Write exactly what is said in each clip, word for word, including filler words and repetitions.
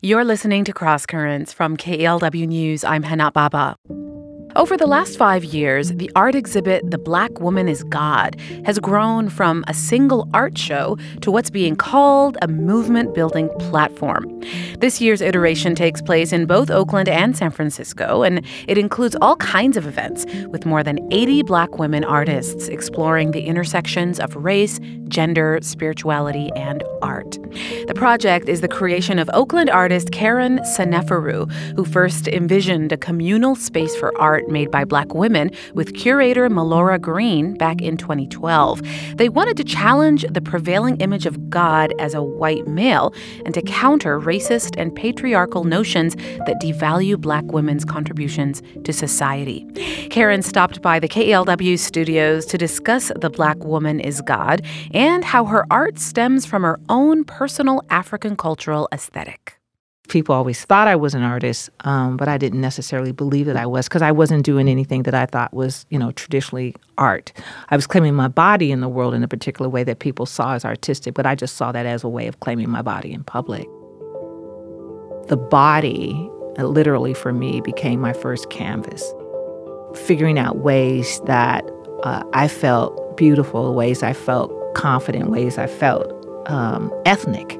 You're listening to Cross Currents from K E L W News. I'm Hana Baba. Over the last five years, the art exhibit The Black Woman is God has grown from a single art show to what's being called a movement-building platform. This year's iteration takes place in both Oakland and San Francisco, and it includes all kinds of events with more than eighty Black women artists exploring the intersections of race, gender, spirituality, and art. The project is the creation of Oakland artist Karen Saneferu, who first envisioned a communal space for art made by Black women with curator Melora Green back in twenty twelve. They wanted to challenge the prevailing image of God as a white male and to counter racist and patriarchal notions that devalue Black women's contributions to society. Karen stopped by the K E L W studios to discuss The Black Woman is God and how her art stems from her own personal African cultural aesthetic. People always thought I was an artist, um, but I didn't necessarily believe that I was because I wasn't doing anything that I thought was, you know, traditionally art. I was claiming my body in the world in a particular way that people saw as artistic, but I just saw that as a way of claiming my body in public. The body, uh, literally for me, became my first canvas. Figuring out ways that uh, I felt beautiful, ways I felt confident, ways I felt um, ethnic.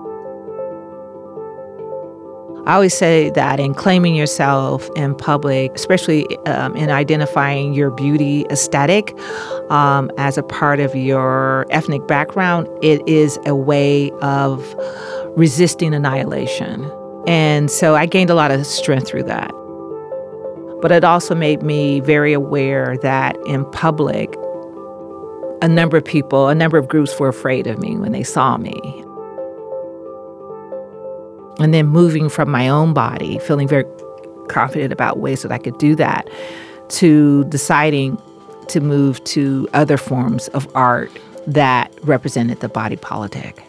I always say that in claiming yourself in public, especially um, in identifying your beauty aesthetic um, as a part of your ethnic background, it is a way of resisting annihilation. And so I gained a lot of strength through that. But it also made me very aware that in public, a number of people, a number of groups were afraid of me when they saw me. And then moving from my own body, feeling very confident about ways that I could do that, to deciding to move to other forms of art that represented the body politic.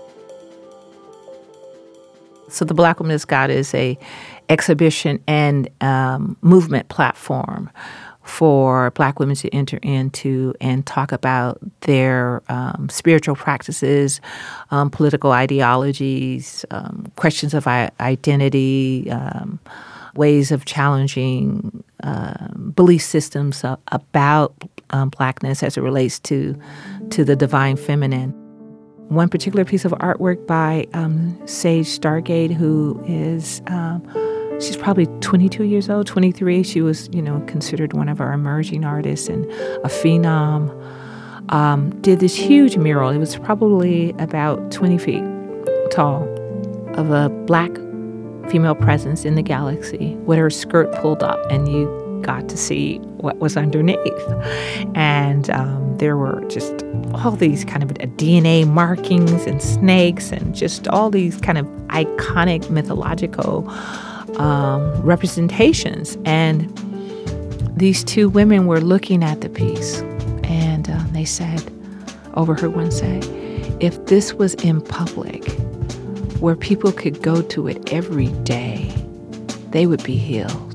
So The Black Woman is God is a exhibition and um, movement platform for Black women to enter into and talk about their um, spiritual practices, um, political ideologies, um, questions of I- identity, um, ways of challenging uh, belief systems uh, about um, Blackness as it relates to, to the divine feminine. One particular piece of artwork by um, Sage Stargate, who is... Um, She's probably twenty-two years old, twenty-three. She was, you know, considered one of our emerging artists and a phenom. Um, did this huge mural. It was probably about twenty feet tall of a Black female presence in the galaxy with her skirt pulled up, and you got to see what was underneath. And um, there were just all these kind of D N A markings and snakes and just all these kind of iconic mythological Um, representations. And these two women were looking at the piece, and uh, they said, overheard one say, if this was in public, where people could go to it every day, they would be healed.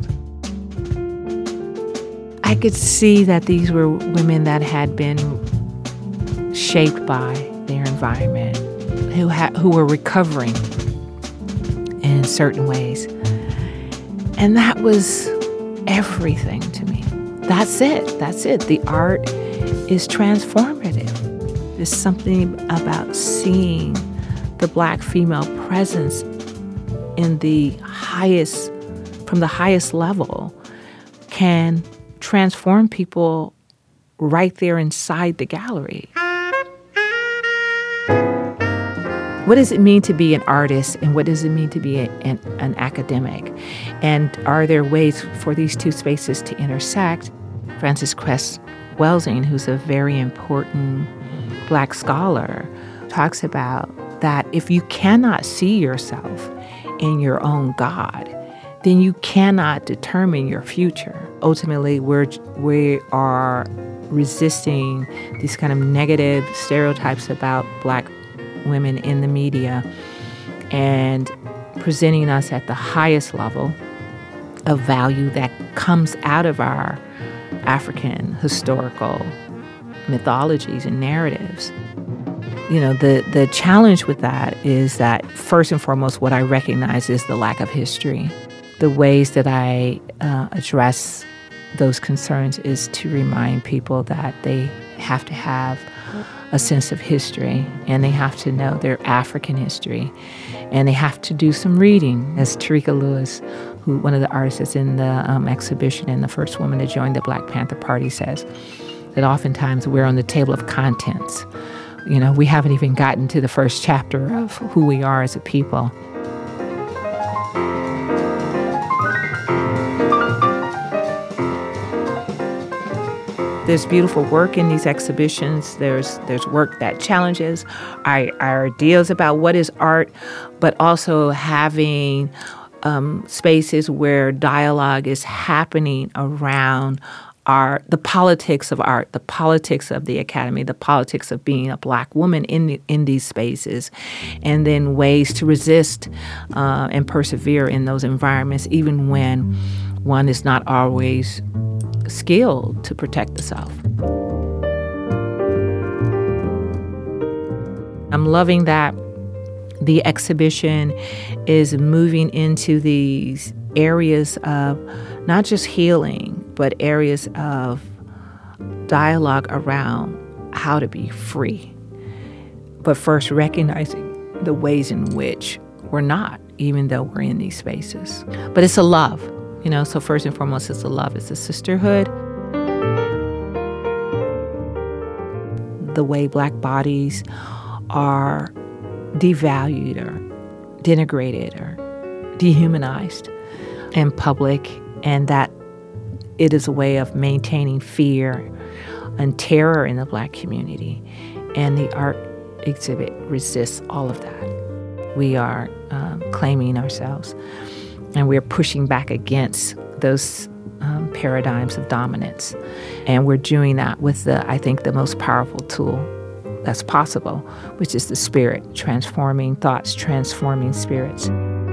I could see that these were women that had been shaped by their environment, who ha- who were recovering in certain ways. And that was everything to me. That's it. That's it. The art is transformative. There's something about seeing the Black female presence in the highest, from the highest level, can transform people right there inside the gallery. What does it mean to be an artist, and what does it mean to be a, an, an academic? And are there ways for these two spaces to intersect? Frances Cress Welsing, who's a very important Black scholar, talks about that if you cannot see yourself in your own God, then you cannot determine your future. Ultimately, we're, we are resisting these kind of negative stereotypes about Black women in the media and presenting us at the highest level of value that comes out of our African historical mythologies and narratives. You know, the, the challenge with that is that first and foremost, what I recognize is the lack of history. The ways that I uh, address those concerns is to remind people that they have to have a sense of history, and they have to know their African history, and they have to do some reading. As Tarika Lewis, who one of the artists that's in the um, exhibition and the first woman to join the Black Panther Party, says, that oftentimes we're on the table of contents. You know, we haven't even gotten to the first chapter of who we are as a people. There's beautiful work in these exhibitions. There's there's work that challenges our, our ideas about what is art, but also having um, spaces where dialogue is happening around our the politics of art, the politics of the academy, the politics of being a Black woman in the, in these spaces, and then ways to resist uh, and persevere in those environments, even when one is not always skilled to protect the self. I'm loving that the exhibition is moving into these areas of not just healing, but areas of dialogue around how to be free. But first recognizing the ways in which we're not, even though we're in these spaces. But it's a love. You know, so first and foremost, it's a love, it's a sisterhood. The way Black bodies are devalued or denigrated or dehumanized in public, and that it is a way of maintaining fear and terror in the Black community. And the art exhibit resists all of that. We are um, claiming ourselves. And we're pushing back against those um, paradigms of dominance. And we're doing that with, the, I think, the most powerful tool that's possible, which is the spirit, transforming thoughts, transforming spirits.